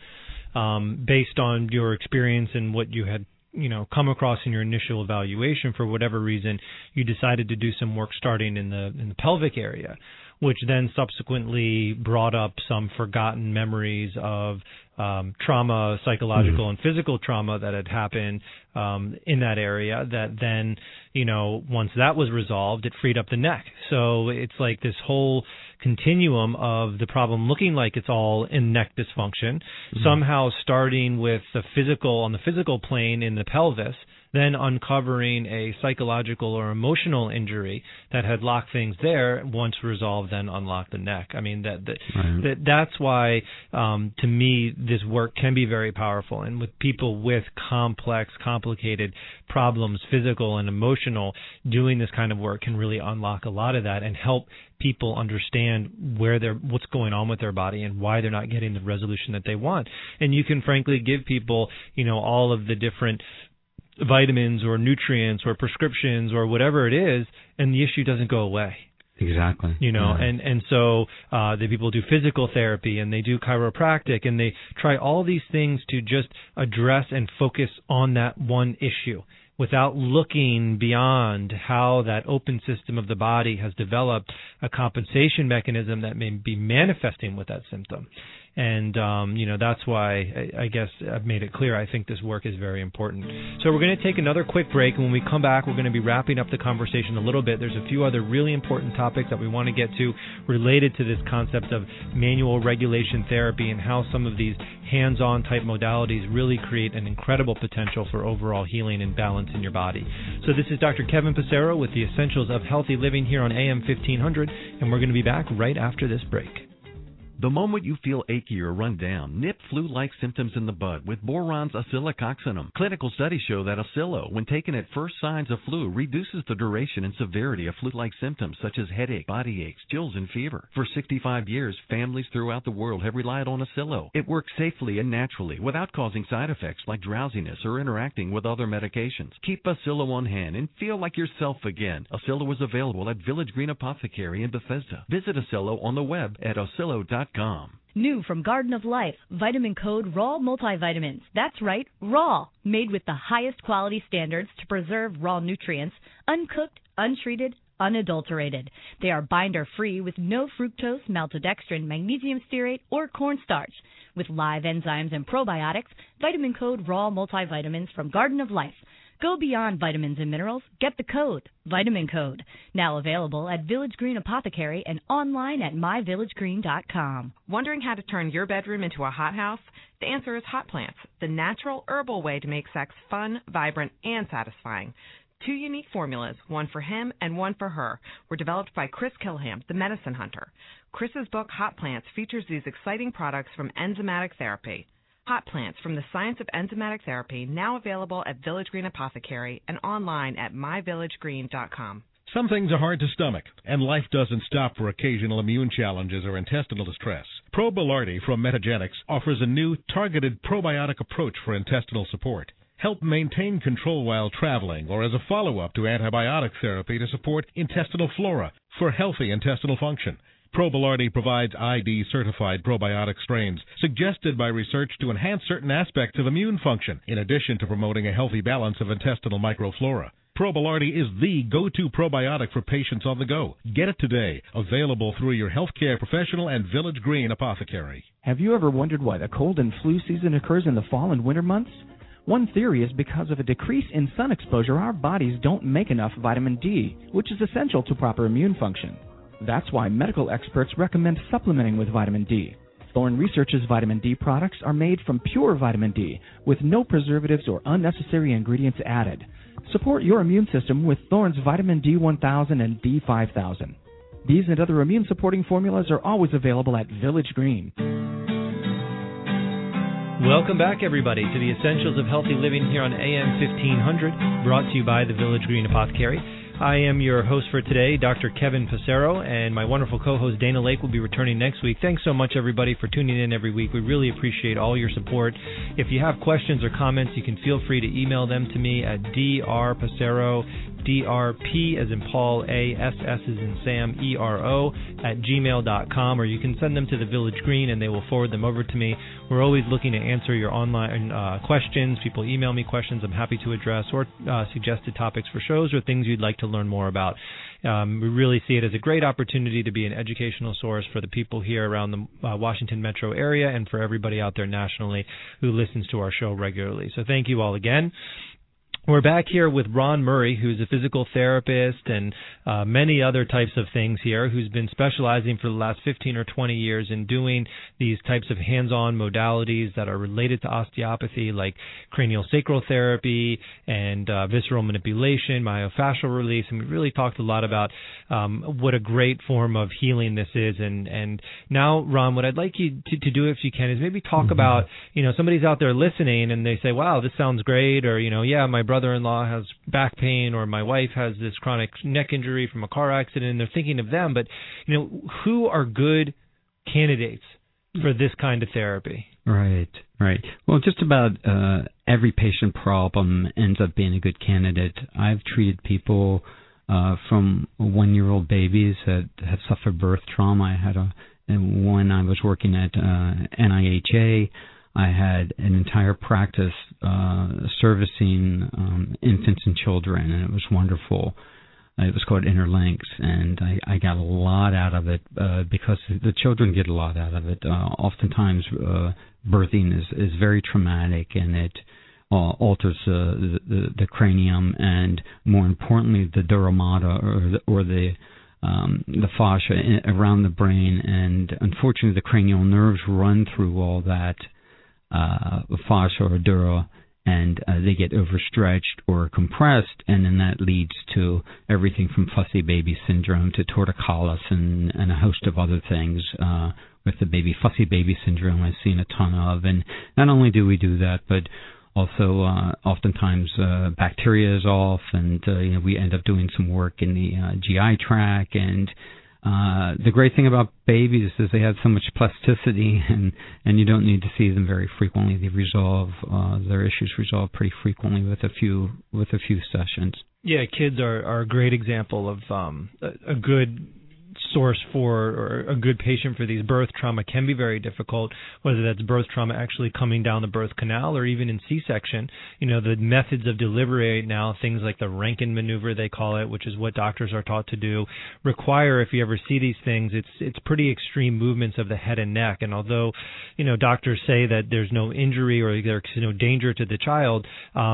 Based on your experience and what you had, come across in your initial evaluation, for whatever reason, you decided to do some work starting in the pelvic area, which then subsequently brought up some forgotten memories of trauma, psychological and physical trauma that had happened in that area, that then, once that was resolved, it freed up the neck. So it's like this whole continuum of the problem looking like it's all in neck dysfunction, somehow starting with the physical plane in the pelvis, then uncovering a psychological or emotional injury that had locked things there. Once resolved, then unlock the neck. I mean, that's why, to me, this work can be very powerful. And with people with complex, complicated problems, physical and emotional, doing this kind of work can really unlock a lot of that and help people understand what's going on with their body and why they're not getting the resolution that they want. And you can frankly give people, all of the different vitamins or nutrients or prescriptions or whatever it is, and the issue doesn't go away. Exactly. And so the people do physical therapy and they do chiropractic and they try all these things to just address and focus on that one issue without looking beyond how that open system of the body has developed a compensation mechanism that may be manifesting with that symptom. And, that's why I guess I've made it clear I think this work is very important. So we're going to take another quick break, and when we come back, we're going to be wrapping up the conversation a little bit. There's a few other really important topics that we want to get to related to this concept of manual regulation therapy and how some of these hands-on type modalities really create an incredible potential for overall healing and balance in your body. So this is Dr. Kevin Passero with the Essentials of Healthy Living here on AM 1500, and we're going to be back right after this break. The moment you feel achy or run down, nip flu-like symptoms in the bud with Boron's oscillococcinum. Clinical studies show that Oscillo, when taken at first signs of flu, reduces the duration and severity of flu-like symptoms such as headache, body aches, chills, and fever. For 65 years, families throughout the world have relied on Oscillo. It works safely and naturally without causing side effects like drowsiness or interacting with other medications. Keep Oscillo on hand and feel like yourself again. Oscillo is available at Village Green Apothecary in Bethesda. Visit Oscillo on the web at oscillo.com. New from Garden of Life, Vitamin Code Raw Multivitamins. That's right, raw. Made with the highest quality standards to preserve raw nutrients, uncooked, untreated, unadulterated. They are binder-free with no fructose, maltodextrin, magnesium stearate, or cornstarch. With live enzymes and probiotics, Vitamin Code Raw Multivitamins from Garden of Life. Go beyond vitamins and minerals. Get the code, Vitamin Code. Now available at Village Green Apothecary and online at myvillagegreen.com. Wondering how to turn your bedroom into a hothouse? The answer is hot plants, the natural herbal way to make sex fun, vibrant, and satisfying. 2 unique formulas, one for him and one for her, were developed by Chris Kilham, the medicine hunter. Chris's book, Hot Plants, features these exciting products from enzymatic therapy. Hot Plants from the Science of Enzymatic Therapy, now available at Village Green Apothecary and online at myvillagegreen.com. Some things are hard to stomach, and life doesn't stop for occasional immune challenges or intestinal distress. Probilardi from Metagenics offers a new targeted probiotic approach for intestinal support. Help maintain control while traveling or as a follow-up to antibiotic therapy to support intestinal flora for healthy intestinal function. Probilardi provides ID-certified probiotic strains suggested by research to enhance certain aspects of immune function, in addition to promoting a healthy balance of intestinal microflora. Probilardi is the go-to probiotic for patients on the go. Get it today. Available through your healthcare professional and Village Green Apothecary. Have you ever wondered why the cold and flu season occurs in the fall and winter months? One theory is because of a decrease in sun exposure, our bodies don't make enough vitamin D, which is essential to proper immune function. That's why medical experts recommend supplementing with vitamin D. Thorne Research's vitamin D products are made from pure vitamin D with no preservatives or unnecessary ingredients added. Support your immune system with Thorne's vitamin D1000 and D5000. These and other immune-supporting formulas are always available at Village Green. Welcome back, everybody, to the Essentials of Healthy Living here on AM 1500, brought to you by the Village Green Apothecary. I am your host for today, Dr. Kevin Passero, and my wonderful co-host Dana Lake will be returning next week. Thanks so much, everybody, for tuning in every week. We really appreciate all your support. If you have questions or comments, you can feel free to email them to me at drpassero, DRP as in Paul, ASS as in Sam, ERO at gmail.com, or you can send them to the Village Green and they will forward them over to me. We're always looking to answer your online questions. People email me questions I'm happy to address, or suggested topics for shows or things you'd like to learn more about. We really see it as a great opportunity to be an educational source for the people here around the Washington metro area and for everybody out there nationally who listens to our show regularly. So thank you all again. We're back here with Ron Murray, who's a physical therapist and many other types of things here, who's been specializing for the last 15 or 20 years in doing these types of hands-on modalities that are related to osteopathy, like craniosacral therapy and visceral manipulation, myofascial release. And we really talked a lot about what a great form of healing this is. And now, Ron, what I'd like you to do, if you can, is maybe talk about, somebody's out there listening and they say, wow, this sounds great, or, yeah, my brother-in-law has back pain, or my wife has this chronic neck injury from a car accident, and they're thinking of them. But, who are good candidates for this kind of therapy? Right. Well, just about every patient problem ends up being a good candidate. I've treated people from 1-year-old babies that have suffered birth trauma. I had when I was working at NIHA, I had an entire practice servicing infants and children, and it was wonderful. It was called Interlinks, and I got a lot out of it because the children get a lot out of it. Oftentimes, birthing is very traumatic, and it alters the cranium, and more importantly, the dura mater, or the fascia around the brain. And unfortunately, the cranial nerves run through all that fascia or dura, and they get overstretched or compressed, and then that leads to everything from fussy baby syndrome to torticollis and a host of other things. With the fussy baby syndrome, I've seen a ton of, and not only do we do that, but also oftentimes bacteria is off, and we end up doing some work in the GI tract. And the great thing about babies is they have so much plasticity, and you don't need to see them very frequently. They resolve their issues resolve pretty frequently with a few sessions. Yeah, kids are a great example of a good source for, or a good patient for these. Birth trauma can be very difficult, whether that's birth trauma actually coming down the birth canal or even in C-section. The methods of delivery now, things like the Rankin maneuver, they call it, which is what doctors are taught to do, require, if you ever see these things, it's pretty extreme movements of the head and neck. And although, doctors say that there's no injury or there's no danger to the child,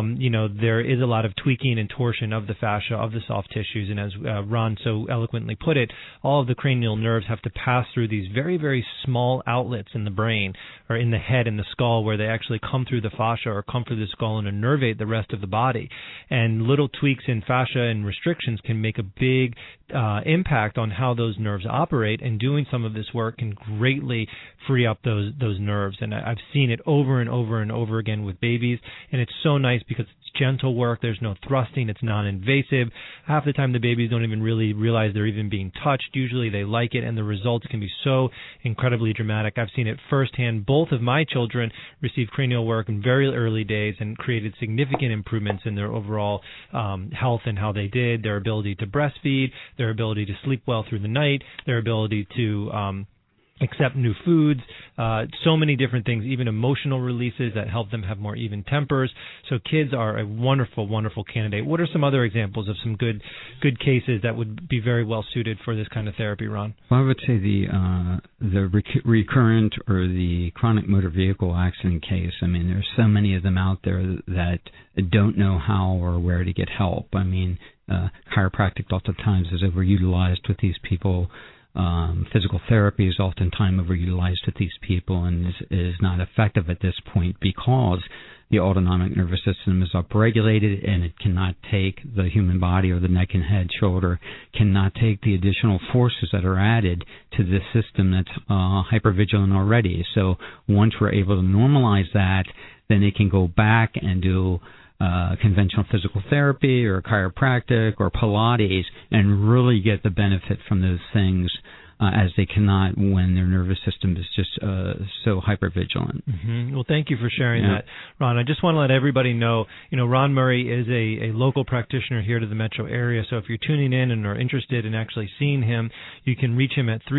there is a lot of tweaking and torsion of the fascia, of the soft tissues. And as Ron so eloquently put it, all of the cranial nerves have to pass through these very, very small outlets in the brain or in the head and the skull, where they actually come through the fascia or come through the skull and innervate the rest of the body. And little tweaks in fascia and restrictions can make a big impact on how those nerves operate, and doing some of this work can greatly free up those nerves. And I've seen it over and over and over again with babies, and it's so nice because it's gentle work. There's no thrusting. It's non-invasive. Half the time the babies don't even really realize they're even being touched. Usually they like it, and the results can be so incredibly dramatic. I've seen it firsthand. Both of my children received cranial work in very early days and created significant improvements in their overall health and how they did, their ability to breastfeed, their ability to sleep well through the night, their ability to accept new foods, so many different things, even emotional releases that help them have more even tempers. So kids are a wonderful, wonderful candidate. What are some other examples of some good cases that would be very well suited for this kind of therapy, Ron? Well, I would say the recurrent or the chronic motor vehicle accident case. I mean, there's so many of them out there that don't know how or where to get help. I mean, chiropractic oftentimes is overutilized with these people. Physical therapy is oftentimes overutilized with these people and is not effective at this point because the autonomic nervous system is upregulated, and it cannot take, the human body or the neck and head, shoulder, cannot take the additional forces that are added to this system that's hypervigilant already. So once we're able to normalize that, then it can go back and do conventional physical therapy or chiropractic or Pilates and really get the benefit from those things as they cannot when their nervous system is just so hypervigilant. Mm-hmm. Well, thank you for sharing that, Ron. I just want to let everybody know, Ron Murray is a local practitioner here to the metro area, so if you're tuning in and are interested in actually seeing him, you can reach him at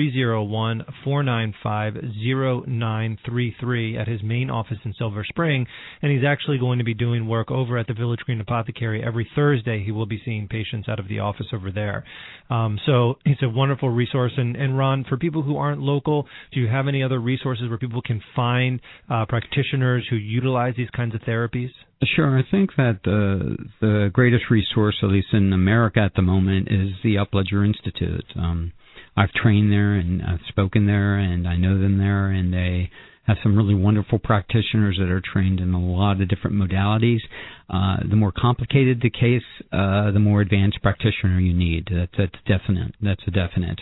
301-495-0933 at his main office in Silver Spring, and he's actually going to be doing work over at the Village Green Apothecary every Thursday. He will be seeing patients out of the office over there. So it's a wonderful resource. And Ron, for people who aren't local, do you have any other resources where people can find practitioners who utilize these kinds of therapies? Sure. I think that the greatest resource, at least in America at the moment, is the Upledger Institute. I've trained there and I've spoken there, and I know them there, and they have some really wonderful practitioners that are trained in a lot of different modalities. The more complicated the case, the more advanced practitioner you need. That's definite. That's a definite.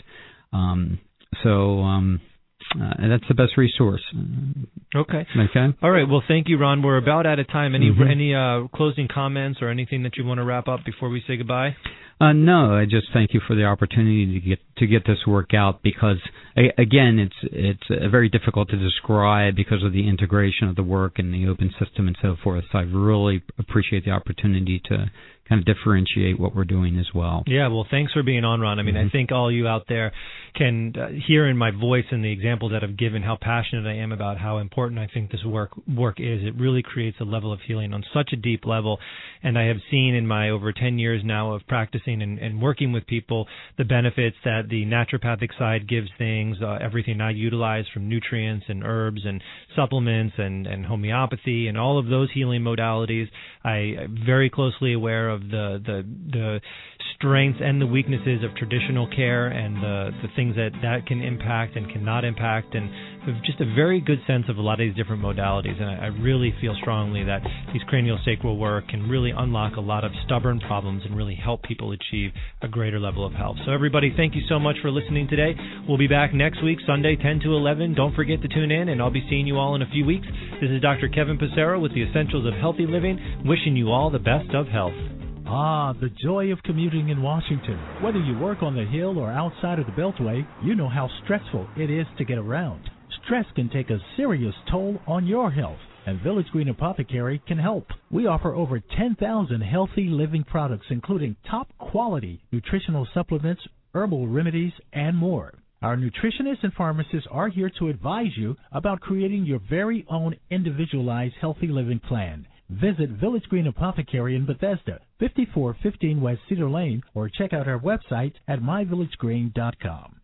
That's the best resource. Okay. Okay. All right. Well, thank you, Ron. We're about out of time. Any closing comments or anything that you want to wrap up before we say goodbye? No, I just thank you for the opportunity to get this work out, because again, it's very difficult to describe because of the integration of the work and the open system and so forth. So I really appreciate the opportunity to kind of differentiate what we're doing as well. Yeah, well, thanks for being on, Ron. I mean, I think all you out there can hear in my voice and the examples that I've given how passionate I am about how important I think this work is. It really creates a level of healing on such a deep level. And I have seen in my over 10 years now of practicing and working with people the benefits that the naturopathic side gives things, everything I utilize from nutrients and herbs and supplements and homeopathy and all of those healing modalities. I'm very closely aware of the strengths and the weaknesses of traditional care and the things things that can impact and cannot impact, and we have just a very good sense of a lot of these different modalities. And I really feel strongly that these craniosacral work can really unlock a lot of stubborn problems and really help people achieve a greater level of health. So everybody, thank you so much for listening today. We'll be back next week, Sunday, 10 to 11. Don't forget to tune in, and I'll be seeing you all in a few weeks. This is Dr. Kevin Passero with the Essentials of Healthy Living, wishing you all the best of health. Ah, the joy of commuting in Washington. Whether you work on the Hill or outside of the Beltway, you know how stressful it is to get around. Stress can take a serious toll on your health, and Village Green Apothecary can help. We offer over 10,000 healthy living products, including top-quality nutritional supplements, herbal remedies, and more. Our nutritionists and pharmacists are here to advise you about creating your very own individualized healthy living plan. Visit Village Green Apothecary in Bethesda, 5415 West Cedar Lane, or check out our website at myvillagegreen.com.